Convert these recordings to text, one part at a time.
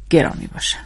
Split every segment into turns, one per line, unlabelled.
گرامی باشند.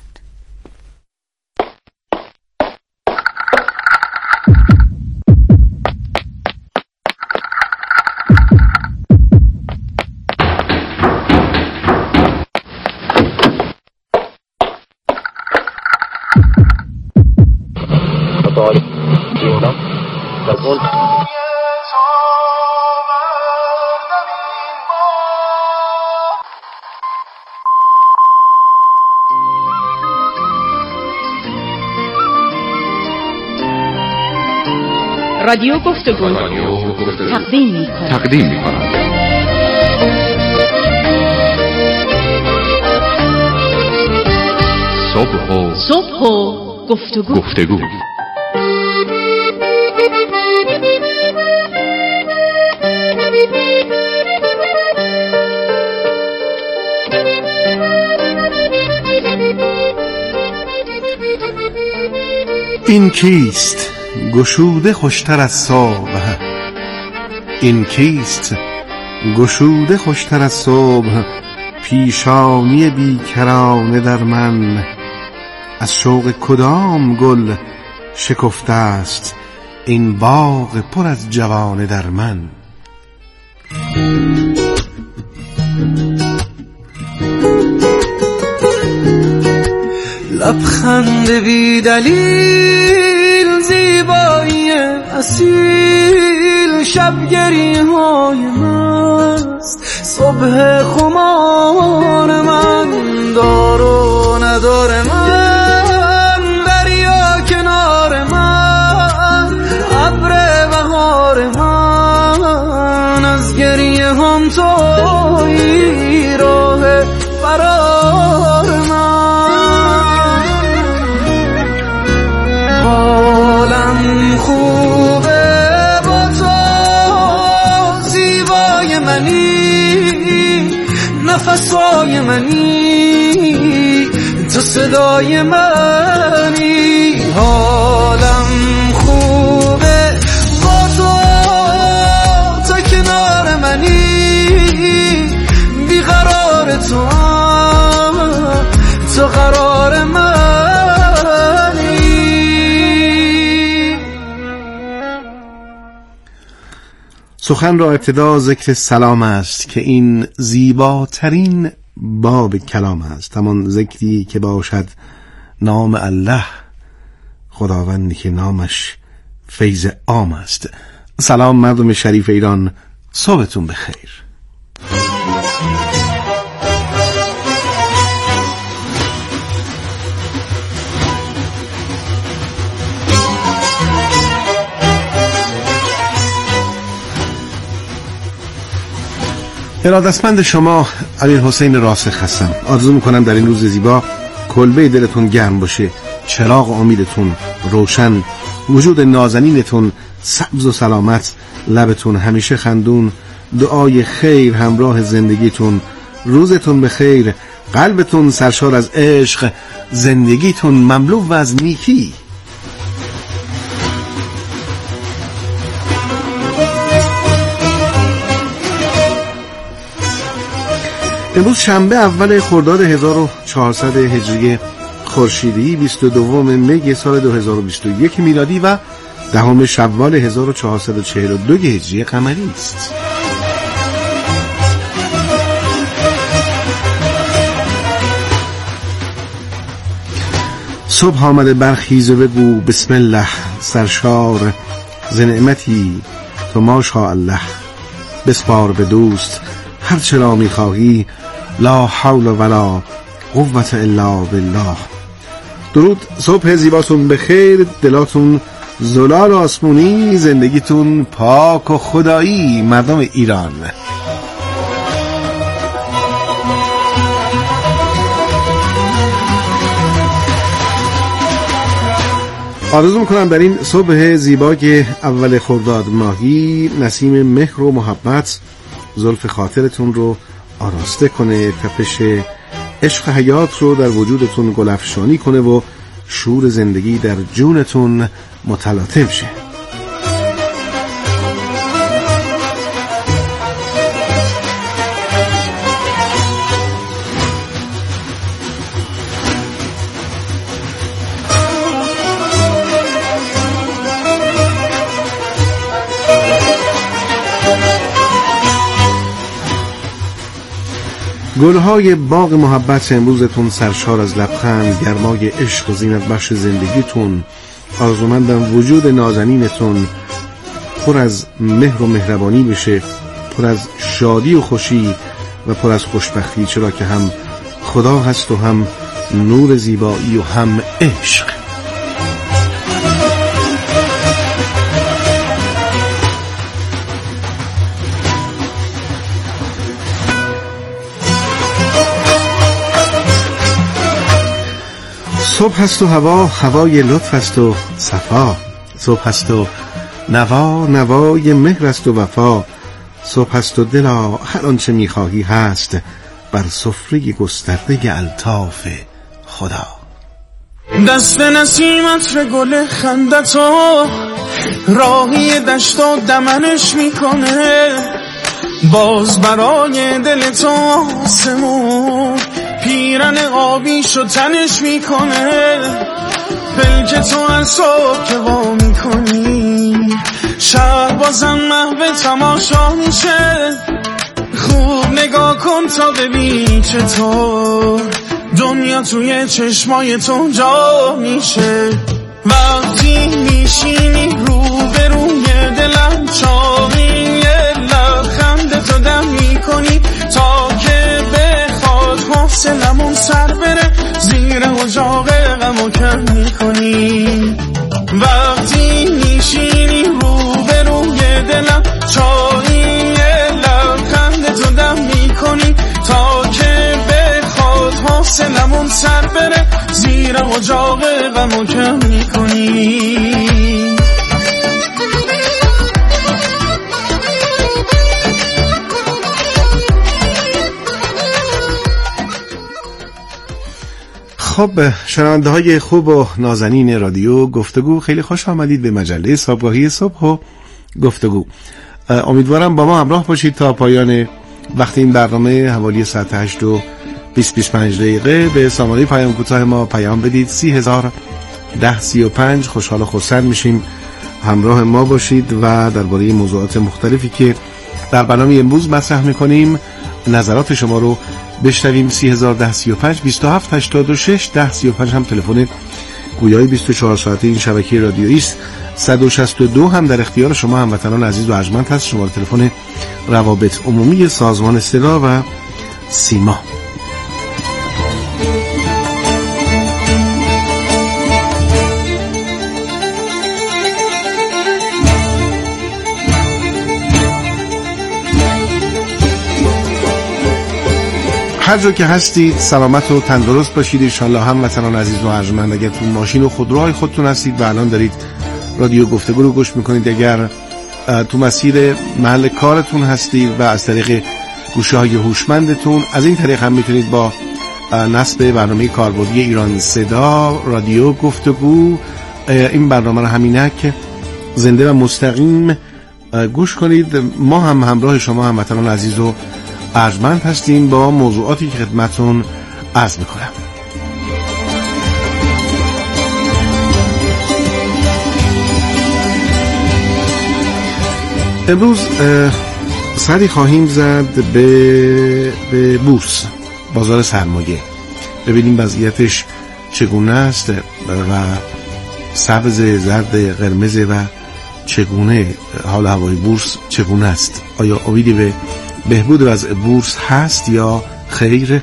رادیو گفتگو تقدیم می‌کند. صبح و گفتگو.
این کیست گشوده خوشتر از صبح؟ این کیست گشوده خوشتر از صبح؟ پیشانی بیکرانه در من، از شوق کدام گل شکفته است این باغ پر از جوانه در من.
لبخند بی دلیل، زیبایی اصیل، شبگری های مست، صبح خمار من، دار و ندار من، دریا کنار من، ابر بهار من، از گریه هم تویی راه فرار من. حالم خوبه با تو، زیبای منی، نفسای منی، تو صدای منی. حالم خوبه با تو، تو کنار منی، بیقرار تو، تو قرار منی.
سخن را ابتدا ذکر سلام است که این زیباترین باب کلام است، همان ذکری که باشد نام الله، خداوندی که نامش فیض عام است. سلام مردم شریف ایران، صبحتون بخیر. ارادتمند شما امیرحسین راسخ هستم. آرزو میکنم در این روز زیبا کلبه دلتون گرم باشه، چراغ امیدتون روشن، وجود نازنینتون سبز و سلامت، لبتون همیشه خندون، دعای خیر همراه زندگیتون، روزتون بخیر، قلبتون سرشار از عشق، زندگیتون مملو از نیکی. امروز شنبه اول خرداد 1400 هجری خورشیدی، 22 می سال 2021 میلادی و 10 شوال 1442 هجری قمری است. صبح آمده برخیز و بگو بسم الله، سرشار ز نعمتی تو ماشاءالله، بسپار به دوست هر چرا میخواهی، لا حول ولا قوة الا بالله. درود، صبح زیباتون بخیر، دلاتون زلال و آسمونی، زندگیتون پاک و خدایی مردم ایران. آرزو میکنم در این صبح زیبای اول خرداد ماهی نسیم مهر و محبت زلف خاطرتون رو آراسته کنه، تپش عشق حیات رو در وجودتون گلفشانی کنه و شور زندگی در جونتون متلاطم شه. گلهای باغ محبت امروزتون سرشار از لبخند، گرمای عشق و زینت بخش زندگیتون. آرزومندم وجود نازنینتون پر از مهر و مهربانی بشه، پر از شادی و خوشی و پر از خوشبختی، چرا که هم خدا هست و هم نور زیبایی و هم عشق. صبح است و هوای لطف است و صفا، صبح است و نوای مهر است و وفا، صبح است و دلا هر آنچه می‌خواهی هست بر سفره گسترده الطاف خدا.
دست نسیمت به گل خندتو راهی دشت و دمنش میکنه، باز برای دل تو آسمون پیرن آبیشو تنش میکنه، پلک تو از صبح که وا میکنی شهر بازم محو تماشا میشه، خوب نگاه کن تا ببین چطور دنیا توی چشمای تو جا میشه. وقتی میشینی رو به روی دلم چاقی، لبخند تو دم میکنی تا که بخواد حوصلمون سر بره، زیر اجاق غمو کم میکنی. وقتی میشینی رو به روی دلم چاقی، لبخند تو دم میکنی تا که بخواد حوصلمون سر بره، زیر اجاق غمو کم میکنی.
خب شنونده های خوب و نازنین رادیو گفتگو، خیلی خوش آمدید به مجله صبحگاهی صبح و گفتگو. امیدوارم با ما همراه باشید تا پایان وقت این برنامه. حوالی ساعت 8 و 20-25 دقیقه به سامانه پیام کوتاه ما پیام بدید 30,010-35. خوشحال و خرسند میشیم همراه ما باشید و درباره موضوعات مختلفی که در برنامه امروز مطرح میکنیم نظرات شما رو بشنویم. 30,010-35 2786-1035 هم تلفن گویای 24 ساعته این شبکه رادیویی است. 162 هم در اختیار شما هموطنان عزیز و ارجمند هست، شماره تلفن روابط عمومی سازمان اصطلاح و سیما. هر جا که هستید سلامت و تندرست باشید انشالله هموطنان عزیز و ارجمند. اگر تو ماشین و خودروهای خودتون هستید و الان دارید رادیو گفتگو رو گوش میکنید، اگر تو مسیر محل کارتون هستید و از طریق گوشی‌های هوشمندتون، از این طریق هم میتونید با نصب برنامه کاربردی ایران صدا رادیو گفتگو این برنامه رو همینک زنده و مستقیم گوش کنید. ما هم همراه شما هموطنان عزیز و ارجمند هستیم با موضوعاتی که خدمتون عرض میکنم. امروز سری خواهیم زد به بورس، بازار سرمایه، ببینیم وضعیتش چگونه است و سبز، زرد، قرمز و چگونه حال هوای بورس چگونه است. آیا امیدی به بهبود وضع بورس هست یا خیر؟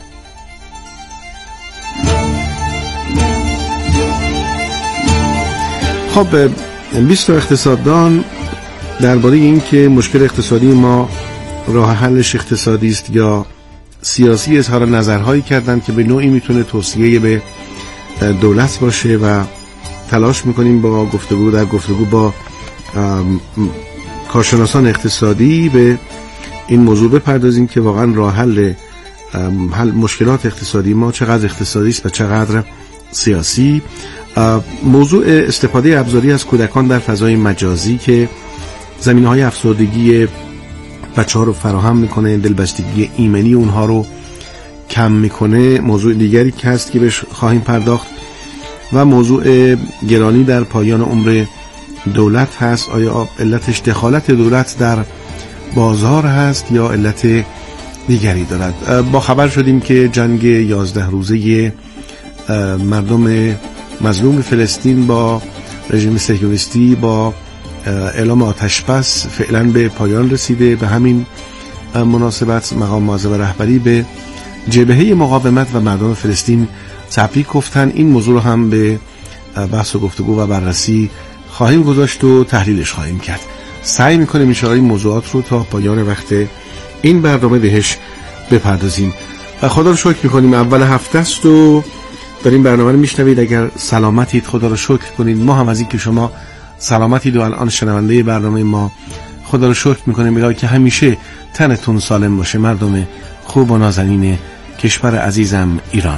خب 20 اقتصاددان درباره این که مشکل اقتصادی ما راه حلش اقتصادی است یا سیاسی اظهار نظرهایی کردند که به نوعی میتونه توصیه به دولت باشه و تلاش میکنیم با گفتگو با کارشناسان اقتصادی به این موضوع بپردازیم که واقعا راه حل مشکلات اقتصادی ما چقدر اقتصادی است و چقدر سیاسی. موضوع استفاده ابزاری از کودکان در فضای مجازی که زمینه‌های افسردگی بچه‌ها رو فراهم میکنه، دلبستگی ایمنی اونها رو کم میکنه، موضوع دیگری که هست که بهش خواهیم پرداخت. و موضوع گرانی در پایان عمر دولت هست. آیا علتش دخالت دولت در بازار هست یا علت دیگری دارد. با خبر شدیم که جنگ 11 روزه مردم مظلوم فلسطین با رژیم صهیونیستی با اعلام آتش بس فعلا به پایان رسیده. به همین مناسبت مقام معظم رهبری به جبهه مقاومت و مردم فلسطین تبریک گفتن. این موضوع رو هم به بحث و گفتگو و بررسی خواهیم گذاشت و تحلیلش خواهیم کرد. سعی میکنیم ان شاءالله این موضوعات رو تا پایان وقت این برنامه بهش بپردازیم و خدا رو شکر میکنیم. اول هفته است و دارین برنامه رو میشنوید. اگر سلامتید خدا رو شکر کنید. ما هم از این که شما سلامتید و الان شنونده برنامه ما خدا رو شکر میکنیم. الهی که همیشه تنتون سالم باشه مردم خوب و نازنین کشور عزیزم ایران.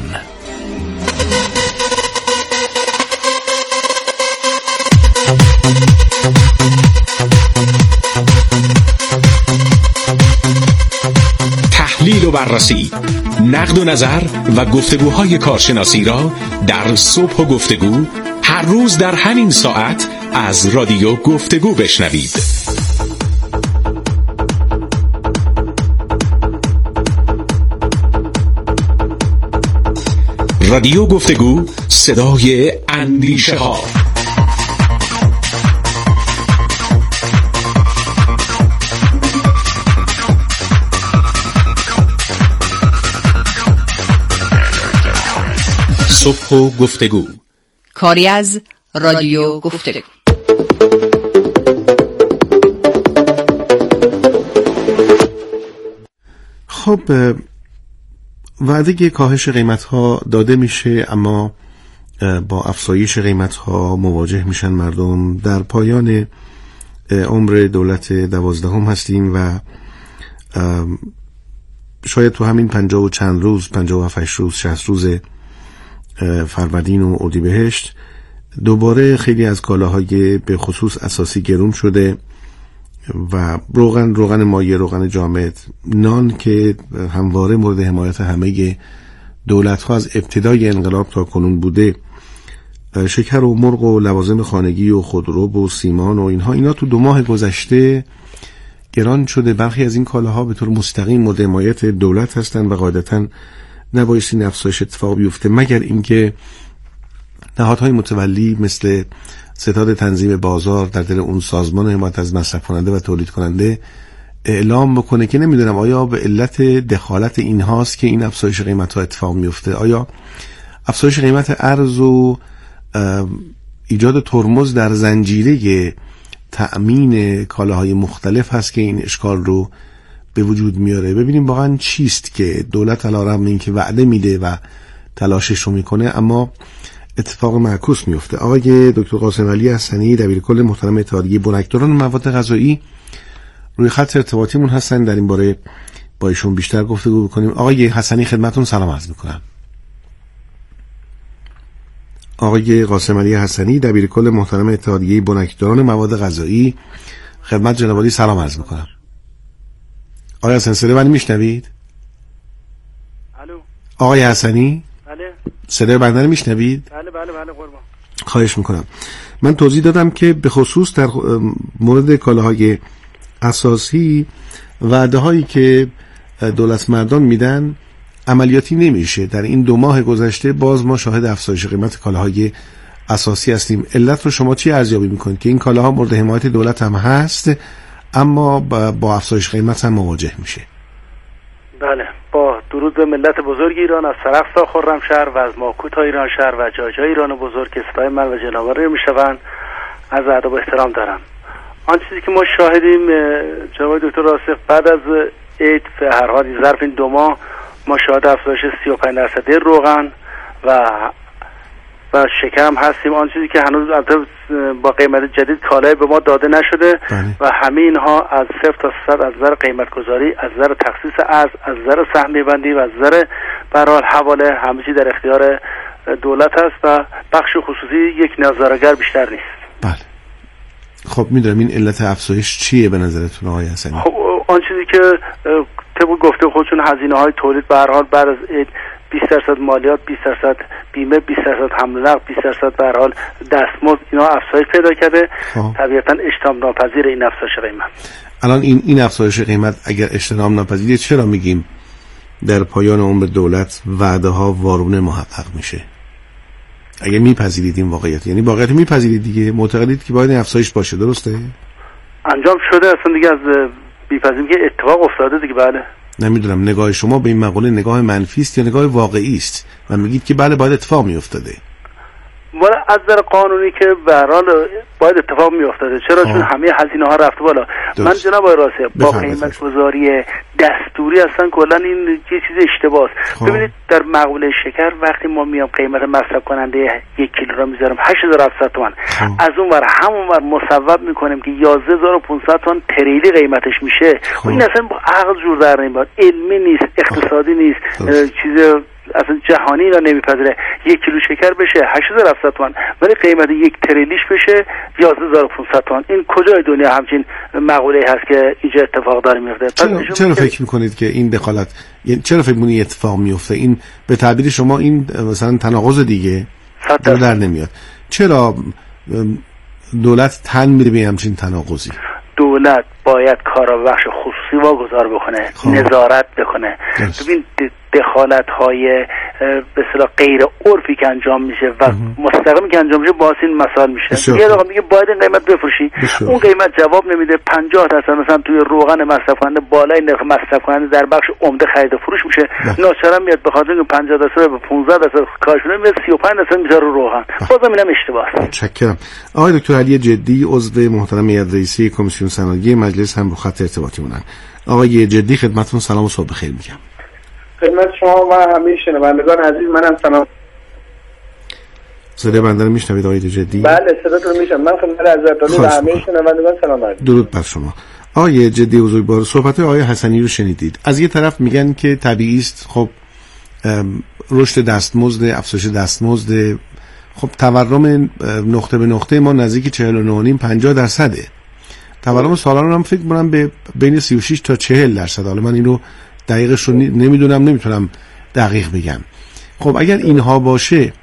تحلیل و بررسی، نقد و نظر و گفتگوهای کارشناسی را در صبح و گفتگو هر روز در همین ساعت از رادیو گفتگو بشنوید. رادیو گفتگو، صدای اندیشه ها. صبح و گفتگو،
کاری از رادیو گفتگو.
خب وعده کاهش قیمت ها داده میشه، اما با افزایش قیمت ها مواجه میشن مردم. در پایان عمر دولت 12 هستیم و شاید تو همین 50 و چند روز، 57 روز، 60 روز فروردین و اردیبهشت دوباره خیلی از کالاهای به خصوص اساسی گرون شده و روغن مایع، روغن جامد، نان که همواره مورد حمایت همه دولت ها از ابتدای انقلاب تا کنون بوده، شکر و مرغ و لوازم خانگی و خودرو و سیمان و اینا تو 2 ماه گذشته گران شده. برخی از این کالاها به طور مستقیم مورد حمایت دولت هستند و قاعدتاً نبایستی این افزایش اتفاق بیفته مگر اینکه نهادهای متولی مثل ستاد تنظیم بازار در دل اون سازمان حمایت از مصرف کننده و تولید کننده اعلام بکنه که نمیدونم آیا به علت دخالت اینهاست که این افزایش قیمت ها اتفاق میفته، آیا افزایش قیمت ارز و ایجاد ترمز در زنجیره تأمین کالاهای مختلف هست که این اشکال رو به وجود میاره. ببینیم واقعا چیست که دولت علیرغم اینکه وعده میده و تلاشش رو میکنه اما اتفاق معکوس میفته. آقای دکتر قاسم علی حسنی دبیرکل محترم اتحادیه بنکداران مواد غذایی روی خط ارتباطیمون هستن، در این باره با ایشون بیشتر گفتگو بکنیم. آقای حسنی خدمتتون سلام عرض میکنم. آقای قاسم علی حسنی دبیرکل محترم اتحادیه بنکداران مواد غذایی، خدمت جناب عالی سلام عرض میکنم. آقای حسنی صدای من میشنوید؟
الو
آقای حسنی؟
بله.
صدای بنده رو میشنوید؟
بله قربان.
خواهش میکنم. من توضیح دادم که به خصوص در مورد کالاهای اساسی وعده هایی که دولت مردان میدن عملیاتی نمیشه. در این 2 ماه گذشته باز ما شاهد افزایش قیمت کالاهای اساسی هستیم. علت رو شما چی ارزیابی میکنید که این کالاها مورد حمایت دولت هم هست اما با افزایش قیمت هم مواجه میشه؟
بله، با درود به ملت بزرگ ایران، از سرخ تا خرمشهر و از ماکو تا ایران شهر و جای ایران بزرگ که صدای من و جنابعالی میشوند از ادب و احترام دارم. آن چیزی که ما شاهدیم جناب دکتر راسخ بعد از عید به هر حال ظرف این 2 ماه ما شاهد افزایش 35% روغن و شکر هم هستیم. آن چیزی که هنوز با قیمت جدید کالای به ما داده نشده و همه اینها از 0 تا 100 از نظر قیمت گذاری، از نظر تخصیص ارز، از نظر سهمیه بندی و از نظر به هر حال حواله همه چیز در اختیار دولت است و بخش خصوصی یک نظاره‌گر بیشتر نیست.
بله. خب میدونم این علت افزایش چیه به نظرتون آقای حسنی؟
خب آن چیزی که طبق گفته خودشون هزینه‌های تولید به هر حال بعد از 20% مالیات، 20% بیمه، 20% حمل و نقل، 20% به هر حال دستمزد، اینا افزایش پیدا کرده. طبیعتا اجتناب ناپذیر این افزایش قیمت.
الان این افزایش قیمت اگر اجتناب ناپذیره، چرا میگیم در پایان عمر دولت وعده ها وارونه محقق میشه؟ اگه میپذیرید این واقعیت، یعنی واقعیت میپذیرید دیگه، معتقدید که باید این افزایش باشه، درسته؟
انجام شده، اصلا دیگه از بی‌پذیری که اتفاق افتاده دیگه. بله.
نمیدونم نگاه شما به این مقوله نگاه منفی است یا نگاه واقعی است و میگید که بله باید اتفاق میافتاده؟
ولی از نظر قانونی که به هر حال باید اتفاق میافتاده. چرا؟ چون همه هزینه ها رفته بالا. من جناب آقای راسه با قیمت گذاری دستوری اصلا کلا این یه چیز اشتباهه. ببینید در مقوله شکر وقتی ما میام قیمت مصرف کننده 1 کیلو را میذارم 8700 تومان، از اون ور همون ور مصوب میکنیم که 11500 تومان تریلی قیمتش میشه. این اصلا با عقل جور در نمیاد، علمی نیست، اقتصادی نیست، چیز اصلا جهانی را نمیپذیره. 1 کیلو شکر بشه 8700 تومان ولی قیمت 1 تریلیش بشه 11500 تومان. این کجای دنیا همچین مقوله هست که اینجا اتفاق داره میفته؟
چرا فکر میکنید که این دخالت، یعنی چرا فکر میکنید اتفاق میفته؟ این به تعبیر شما این مثلا تناقض دیگه در نمیاد. چرا دولت تن میره به همچین تناقضی؟
دولت باید کارا به بخش خصوصی واگذار بکنه، نظارت بکنه. ببین دخالت های به اصطلاح غیر عرفی که انجام میشه و مستقیمی که انجام میشه باعث این مسائل میشه. یه رقم میگه باید این قیمت بفروشی، اون قیمت جواب نمیده. 50% مثلا توی روغن مصرف کننده بالای نرخ مصرف کننده در بخش عمده خرید و فروش میشه، ناچارا میاد به خاطر اینکه 50% به 15% کاهش میده، میاد 35% میذاره رو روغن. بازم اینم اشتباهه. متشکرم.
آقای دکتر علی جدی عضو محترم هیئت رئیسه کمیسیون صنایع مجلس هم رو خط ارتباطی مونن. آقای جدی خدمتتون سلام و صبح بخیر میگم.
خدمت شما و همه شنوندگان عزیز، منم سلام.
صدای بنده رو میشنوید آقای جدی؟
بله صداتون میشنم. من خدمت حضرت عالی و همه شنوندگان سلام عرض.
درود بر شما. آقای جدی بزرگوار، صحبت آقای حسنی رو شنیدید. از یه طرف میگن که طبیعی است، خب رشد دستمزد، افزایش دستمزد، خب تورم نقطه به نقطه ما نزدیک 49.5-50%. تورم سالانه هم فکر کنم به بین 36 تا 40%. حالا من اینو دقیقش رو نمیتونم دقیق بگم. خب اگر اینها باشه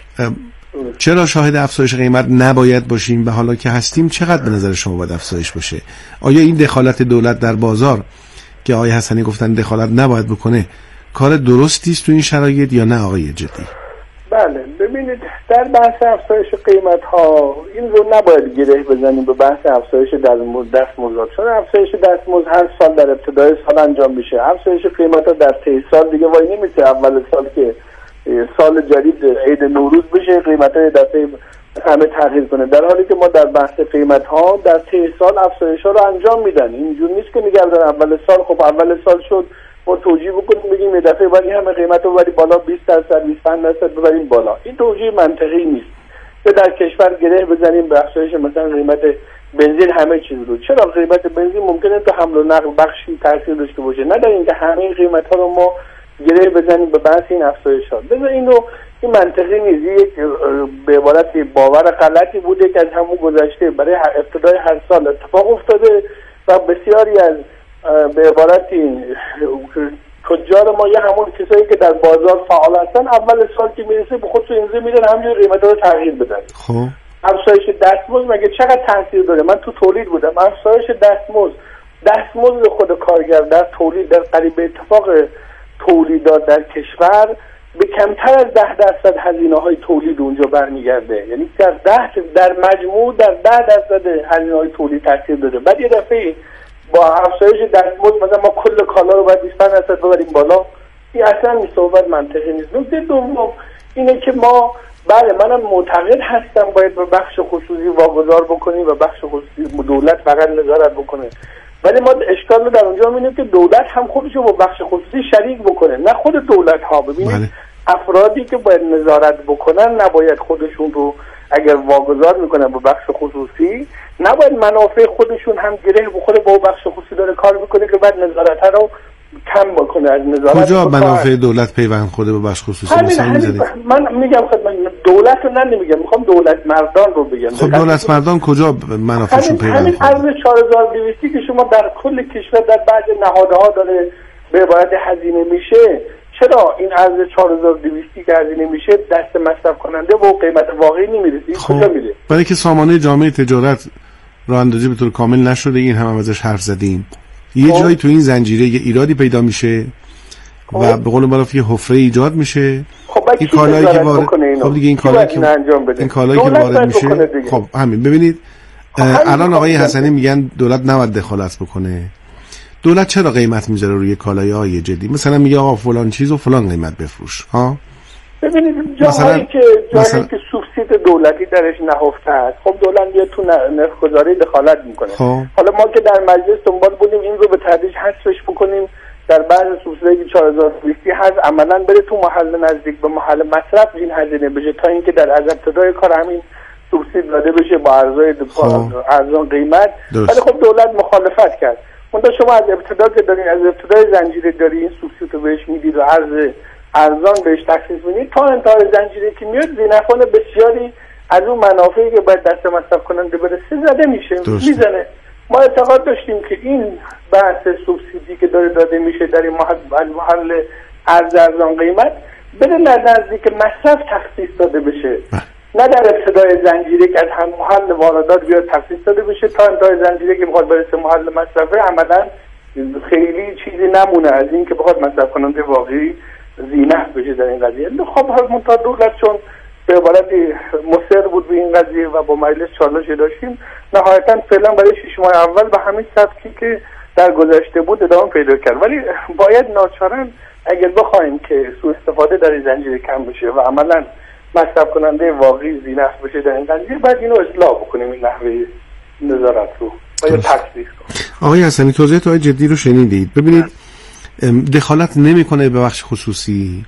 چرا شاهد افزایش قیمت نباید باشیم و حالا که هستیم چقدر به نظر شما باید افزایش باشه؟ آیا این دخالت دولت در بازار که آقای حسنی گفتن دخالت نباید بکنه کار درستی است تو این شرایط یا نه آقای جدی؟
بله ببینید در بحث افزایش قیمت ها این رو نباید گره بزنیم به بحث افزایش دستمزد، چون افزایش دستمزد هر سال در ابتدای سال انجام میشه. افزایش قیمت ها در طی سال دیگه وای نمیشه اول سال که سال جدید عید نوروز بشه قیمت های دفعه همه تغییر کنه، در حالی که ما در بحث قیمت ها در طی سال افزایش ها رو انجام میدن. اینجور نیست که نگردن اول سال خب اول سال شد ما توجیه بکنیم بگیم یه دفعه باید همه قیمت رو ببریم بالا، 20% 25% ببریم بالا. این توجیه منطقی نیست. که در کشور گره بزنیم به افزایش مثلا قیمت بنزین همه چیز رو. چرا قیمت بنزین ممکنه تو حمل و نقل بخشی تاثیر داشته باشه، نه در اینکه همه قیمت ها رو ما گره بزنیم به بحث این افزایش ها. بذار این منطقی نیست. یک به عبارت باور غلطی بوده که از همون گذشته برای ابتدای هر سال اتفاق افتاده و بسیاری از به عبارتی تجار ما یا همون کسایی که در بازار فعال هستن اول سال که میرسه به خودشون امضا میدن همینجوری قیمتا رو تغییر بدن.
خب
افزایش دستمزد مگه چقدر تاثیر داره؟ من تو تولید بودم. افزایش دستمزد خود کارگر در تولید در قریب اتفاق تولیدات در کشور به کمتر از 10% هزینه‌های تولید اونجا برمیگرده. یعنی در مجموع در 10% هزینه‌های تولید تاثیر داره. بعد یه دفعه با افزایش دستمزد مثلا ما کل کالا رو باید 25% ببریم بالا. این اصلا این صحبت منطقی نیست. نکته دوم اینه که ما بله منم معتقد هستم باید به بخش خصوصی واگذار بکنیم و بخش خصوصی دولت فقط نظارت بکنه، ولی ما اشکال رو در اونجا می‌بینیم که دولت هم خودش رو با بخش خصوصی شریک بکنه، نه خود دولت ها. ببینید افرادی که باید نظارت بکنن نباید خودشون رو اگر واگذار میکنن به بخش خصوصی نباید منافع خودشون هم گره بخوره با بخش خصوصی داره کار میکنه که بعد نظارت رو کم بکنه. از نظارت
کجا منافع دولت پیوند خورده به بخش خصوصی مثلا
من میگم خدمت دولت رو نمیگم، میخوام دولت مردان رو بگم.
خب دولت مردان کجا منافعشون پیوند خورده؟
همین 4200 که شما در کل کشور در بعض نهادها داره به عبارت هزینه میشه چرا این ارز 4200 که هزینه میشه دست مصرف کننده و قیمت واقعی نمیرسه؟ کجا میره؟
برای که سامانه جامعه تجارت راه اندازی به طور کامل نشده، این هم ازش حرف زدیم. یه جایی تو این زنجیره یه ایرادی پیدا میشه و به قول معروف یه حفره ایجاد میشه. این کالایی که وارد خب دیگه این کالایی که وارد میشه خب همین ببینید الان آقای حسنی میگن دولت نباید دخالت بکنه. دولت چرا قیمت میذاره روی کالای‌های جدی؟ مثلا میگه آقا فلان چیز و فلان قیمت بفروش ها.
ببینید جایی که سوبسید دولتی درش نهفته است، خب دولت میاد تو نرخ‌گذاری دخالت میکنه. حالا ما که در مجلس دنبال بودیم این رو به تدریج حذفش بکنیم، در بعض سوبسیدی 4200 هست عملاً بره تو محل نزدیک به محل مصرف این هزینه بشه، تا اینکه در از ابتدای کار همین سوبسید داده بشه با ارزان قیمت. ولی خب دولت مخالفت کرد. اونجا شما از ابتدا که دارین، از ابتدای زنجیره داری این سوبسید رو بهش میدید و ارزان بهش تخصیص میدید، تا انتهای زنجیره که میاد زینفان بسیاری از اون منافعی که باید دست مصرف کننده برسه زده میشه، میزنه. ما اعتقاد داشتیم که این بحث سوبسیدی که داره داده میشه در این محل ارزان قیمت بره نزدیک مصرف تخصیص داده بشه، نه در ابتدای زنجیره که از هم محل واردات بیاد تخصیص داده بشه تا انتهای زنجیره که بخواد برسه محل مصرفه عملا خیلی چیزی نمونه از این که بخواد مصرف کننده واقعی زینف بشه در این قضیه. خب منتها دولت چون به عبارتی مصر بود به این قضیه و با مجلس چالش داشتیم، نهایتا فعلا برای 6 ماه اول به همین سبکی که در گذشته بود ادامه پیدا کرد. ولی باید ناچارن اگر بخوایم که سوء استفاده در این زنجیره کم بشه و عملا مصرف کننده واقعی زینف بشه در این قضیه، باید اینو اصلاح بکنیم، این نحوه نظارت رو باید تکثیر کنیم.
آقای حسنی توضیحات های جدی رو شنیدید. ببینید دخالت نمیکنه به بخش خصوصی،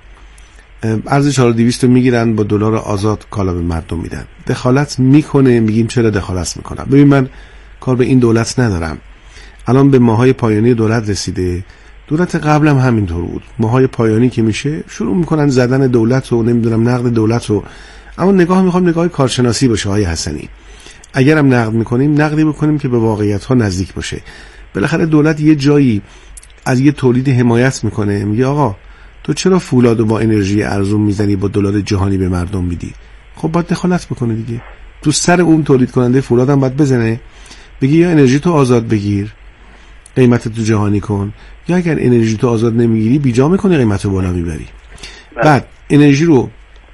ارز 4200 رو میگیرن با دلار آزاد کالا به مردم میدن. دخالت میکنه، میگیم چرا دخالت میکنه؟ ببین من کار به این دولت ندارم، الان به ماهای پایانی دولت رسیده، دولت قبل هم همینطور بود، ماهای پایانی که میشه شروع میکنن زدن دولت و نمیدونم نقد دولت رو. اما میخوام نگاه کارشناسی باشه آقای حسنی. اگرم نقد میکنیم نقدی بکنیم که به واقعیت ها نزدیک باشه. بالاخره دولت یه جایی از یه تولید حمایت میکنه، میگه آقا تو چرا فولادو با انرژی ارزون میزنی با دلار جهانی به مردم میدی؟ خب باید دخالت بکنه دیگه، تو سر اون تولید کننده فولاد هم باید بزنه، بگی یا انرژی تو آزاد بگیر قیمت تو جهانی کن، یا اگر انرژی تو آزاد نمیگیری بیجا میکنی قیمت رو بالا میبری. بعد انرژی رو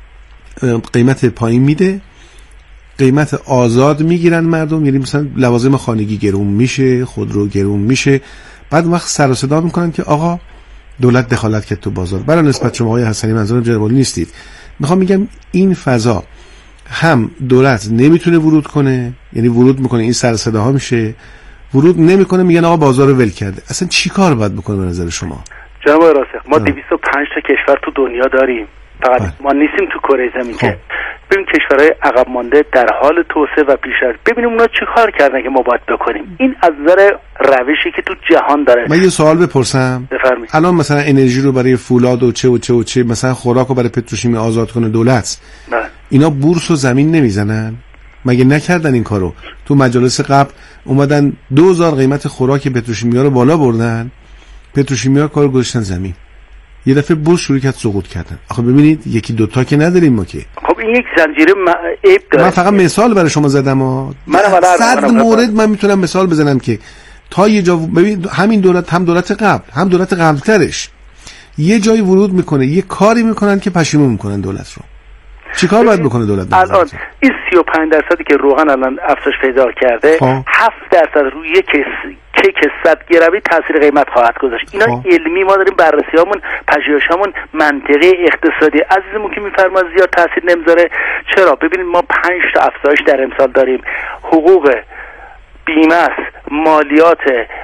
قیمت پایین میده، قیمت آزاد میگیرن مردم، یعنی مثلا لوازم خانگی گرون میشه، خودرو گرون میشه، بعد وقت سر و صدا میکنن که آقا دولت دخالت کرد تو بازار. برای نسبت شما آقای حسنی منظورم جرمالی نیستید، میخوام میگم این فضا هم دولت نمیتونه ورود کنه، یعنی ورود میکنه این سر صداها میشه، ورود نمیکنه میگن آقا بازار رو ول کرده. اصلا چی کار باید بکنه به نظر شما؟
جناب راسخ ما 205 تا کشور تو دنیا داریم، فقط ما نیستیم تو کره زمین که ببینیم کشورهای عقب مانده در حال توسعه و پیشرفت، ببینیم اونا چی کار کردن که ما باید بکنیم. این از نظر روشی که تو جهان داره.
من یه سوال بپرسم،
بفرمایید.
الان مثلا انرژی رو برای فولاد و چه مثلا خوراک رو برای پتروشیمی آزاد کنه دولت، اینا بورس و زمین نمیزنن؟ مگه نکردن این کارو؟ تو مجالس قبل اومدن 2000 قیمت خوراک پتروشیمیا رو بالا بردن، پتروشیمیا کارو گذاشتن زمین، یه دفعه بورس شروع کرد سقوط کردن. آخه ببینید یکی دوتا که نداریم ما که.
خب این یک زنجیره عیب داره.
من فقط مثال برای شما زدم ها. صد مورد من میتونم مثال بزنم که تا یه جا ببین همین دولت هم دولت قبل هم دولت قبلترش یه جایی ورود میکنه، یه کاری میکنن که پشیمون میکنن دولت رو. چیکار باید بکنه دولت؟
الان این 35% که روغن الان افزایش پیدا کرده 7% روی یک کیک 100 گرمی تاثیر قیمت خواهد گذاشت. اینا علمی ما داریم بررسیامون پژوهشامون منطقی اقتصادی عزیزمون که میفرما زیاد تاثیر نمیذاره. چرا؟ ببینید ما 5 تا افزایش در امسال داریم، حقوق بیمه، مالیات،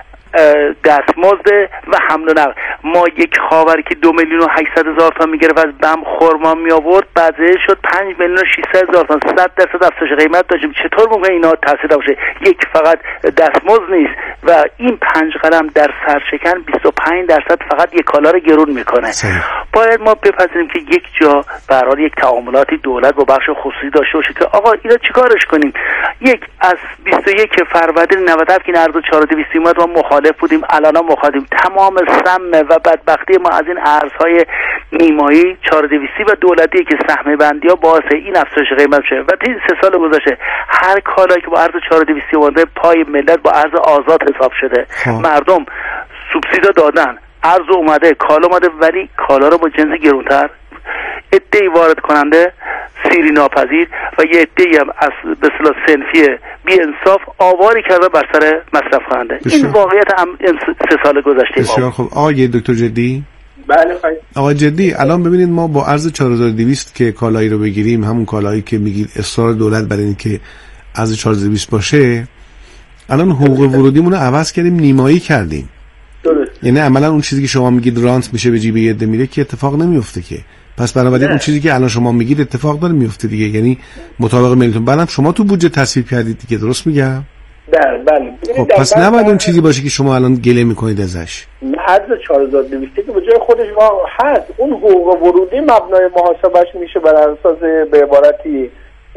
دستمزد و حمل و نقل. ما یک خاور که 2,800,000 تومان میگرفت از بم خرما می آورد بعدش شد 5,600,000 تومان، 100% افزایش قیمت داشتیم. چطور ممکنه اینا تاثیر داشته؟ یک فقط دستمزد نیست و این 5 قلم در سرشکن 25% فقط یک کالا رو گرون میکنه. باید ما بپذیریم که یک جا به هر حال یک تعاملاتی دولت با بخش خصوصی داشته باشه که آقا اینا چیکارش کنیم. یک از 21 فروردین 97 که این ارز 4200 اومد ما مخالف بودیم، الان مخالفیم. تمام سم و و بدبختی ما از این ارزهای نیمایی 4200 و دولتی که سهم بندی ها باعث این افزایش قیمت شده و این 3 سال گذشته هر کالایی که با ارز 4200 اومده پای ملت با ارز آزاد حساب شده. مردم سوبسیدا دادن، ارز اومده، کالا اومده، ولی کالا رو با جنس گرونتر، عده‌ای وارد کننده سیری ناپذیر و یه عده‌ای هم از به اصطلاح صنفی بی انصاف آواری کرده بر سر مصرف کننده. این واقعیت هم 3 سال گذشته.
بسیار خوب. آقای دکتر جدی.
بله
آقای جدی، الان ببینید ما با ارز 4200 که کالایی رو بگیریم، همون کالایی که میگید اصرار دولت برای این که ارز 4200 باشه، الان حقوق ورودیمون رو عوض کردیم، نیمایی کردیم.
درست.
یعنی عملا اون چیزی که شما میگید رانت میشه به جیب یه عده میره که اتفاق نمیفته که. پس بنابراین اون چیزی که الان شما میگید اتفاق داره میفته دیگه، یعنی مطابق میلیتون. بعدم شما تو بودجه تصویب کردید دیگه، درست میگم؟
بله.
خب پس نباید اون چیزی باشه که شما الان گله میکنید ازش.
ارز 4200 که به جای خودش ما هست، اون حقوق ورودی مبنای محاسبهش میشه بر اساس به عبارتی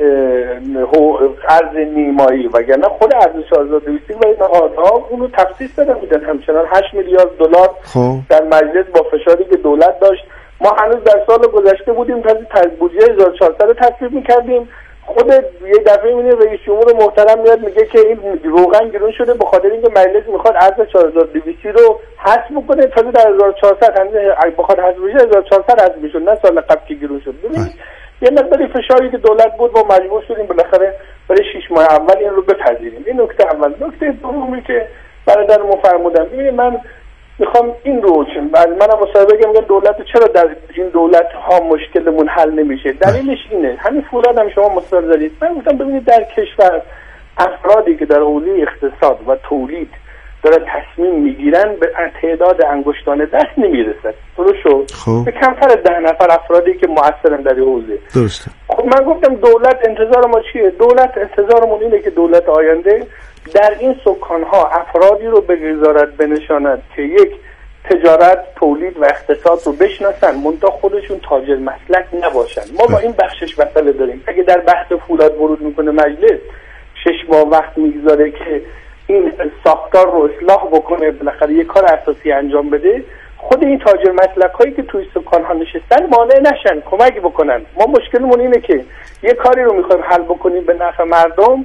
ارز نیمایی، وگرنه خود ارز 4200 و این نهادها اونو تخصیص دادن میدن. همچنان 8 میلیارد دلار در مجلس با فشاری که دولت داشت، ما هنوز در سال گذشته بودیم تا بودجه 1400 رو تصویب میکردیم. خود یه دفعه میبینیم رئیس جمهور محترم میاد میگه که این روغن گرون شده به خاطر اینکه مجلس میخواد ارز 4200 رو حذف بکنه. تازه در 1400 هنوز بخواد حذف بشه 1400 حذف میشد، نه سال قبل که گرون شد. ببینید یه مقداری فشاری که دولت بود ما مجبور شدیم بالاخره برای 6 ماه اول این رو بپذیریم. این نکته اول. نکته دومی که برادرم فرمودن، ببینید من میخوام این رو منم مصاحبه بگم دولت چرا در این دولت ها مشکلمون حل نمیشه. دلیلش اینه، همین فولاد هم شما مصاحبه دارید. من گفتم ببینید در کشور افرادی که در حوزه اقتصاد و تولید داره تصمیم میگیرن به تعداد انگشتان دست نمیرسد. درست شد؟ به کمتر از 10 نفر افرادی که مؤثرن در حوزه.
درسته.
خب من گفتم دولت انتظار ما چیه؟ دولت انتظارمون اینه که دولت آینده در این سکانها افرادی رو به وزارت بنشاند که یک تجارت، تولید و اقتصاد رو بشناسن، منتها خودشون تاجر مسلک نباشن. ما با این بخشش مسئله داریم. اگه در بحث فولاد ورود میکنه مجلس 6 ماه وقت میگذاره که این ساختار رو اصلاح بکنه، بالاخره یک کار اساسی انجام بده، خود این تاجر مسلک هایی که توی سکانها نشستن مانع نشن، کمک بکنن. ما مشکلمون اینه که یک کاری رو میخوایم حل بکنیم به نفع مردم،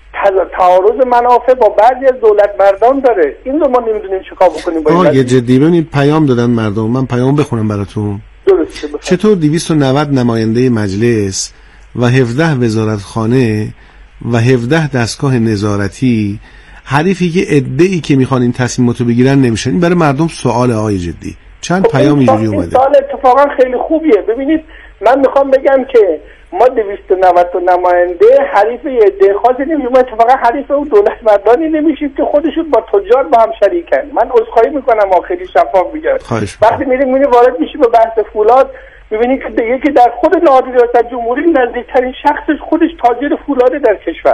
تعارض منافع با بعضی از دولت مردان داره. این رو ما نمیدونیم چیکار بکنیم.
یه جدی ببینید پیام دادن مردم، من پیام بخونم براتون.
درسته.
چطور 290 نماینده مجلس و 17 وزارتخانه و 17 دستگاه نظارتی حریفی که عده‌ای که میخوان این تصمیماتو بگیرن نمیشن؟ این برای مردم سوال آقای جدی. چند پیام اینجوری اومده.
این سوال اتفاقا خیلی خوبیه. ببینید من میخوام بگم که ما 290 نماینده حریف یه عده خاصی نمیشیم، اتفاقا حریف اون دولت مردانی نمیشیم که خودشون با تجار با هم شریکن. من عذرخواهی میکنم خیلی شفاف میگم. وقتی میریم وارد میشیم به بحث فولاد، میبینید که یکی در خود نهاد ریاست جمهوری نزدیکترین شخصش خودش تاجر فولاده در کشور.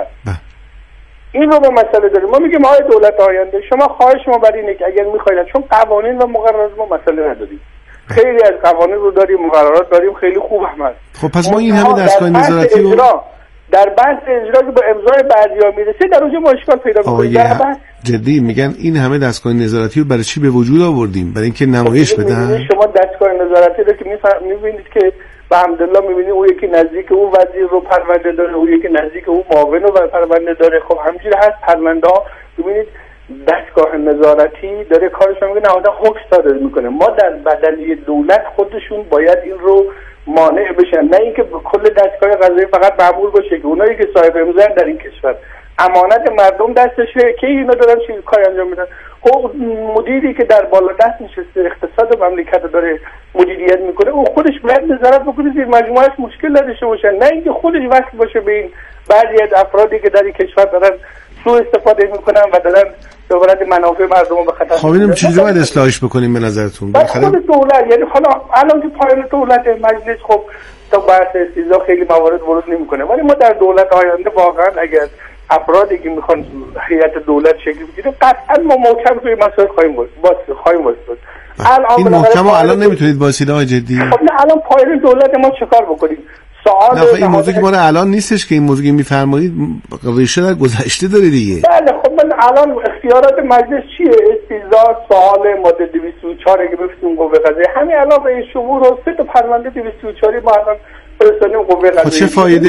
این رو با مسئله داریم. ما میگیم آقای دولت آینده شما خواهش ما بر اینه که اگر میخواید، چون قوانین و مقررات ما مسئله نداریم، خیلی از قوانین رو داریم، مقررات داریم، خیلی خوب هم هست.
خب پس ما این همه دستگاه نظارتی رو
در بحث اجرا که با امضای بعضیا میرسه در اونجا ما اشکال پیدا می‌کنیم.
جدی میگن این همه دستگاه نظارتی رو برای چی به وجود آوردیم؟ برای اینکه نمایش بدن.
شما دستگاه نظارتی رو که می‌بینید که به حمدالله می‌بینید اون یکی نزدیک اون وزیر رو پرونده داره، اون یکی نزدیک اون معاون رو پرونده داره. خب همینجوری هست پرونده‌ها. ببینید دستگاه نظارتی داره کارش رو میکنه، نهادها حکم صادر میکنه. ما در بدنی دولت خودشون باید این رو مانع بشن، نه اینکه کل دستگاه قضایی فقط مأمور باشه که اونایی که صاحب امضا در این کشور امانت مردم دستشه که اینا دارن چی کار انجام میدن. خب مدیری که در بالا دست نشسته اقتصاد مملکت داره مدیریت میکنه، اون خودش باید نظارت بکنه زیر مجموعهش مشکل نداشته باشن، نه اینکه خودش وصل باشه به این بعضی از افرادی که در این کشور دارن سوء استفاده میکنن و دارن به عبارت منافع مردم رو به خطر.
خب اینم چجوری باید اصلاحش بکنیم به نظرتون؟
خود دولت، یعنی حالا الان که پایان دولت مجلس خب تا بحث استیضاح خیلی موارد ورود نمیکنه، ولی ما در دولت آینده واقعا اگر افرادی که میخوان هیئت دولت شکل بگیره قطعا ما محکم توی مسائل خواهیم واسطاد.
این محکم الان نمیتونید واسطه های جدی.
خب نه الان پایان دولت ما چیکار بکنیم؟ سوال
نه این موضوع که ما الان نیستش که این موضوعی میفرمایید ریشه در گذشته داره دیگه.
بله خب من الان اختیارات مجلس چیه؟ استیضاح سوال ماده 204 که بفتیم قوه قضاییه، همین الان رئیس جمهور و 3 تا پرونده 204 ما الان فرستادیم قوه قضاییه.
چه فایده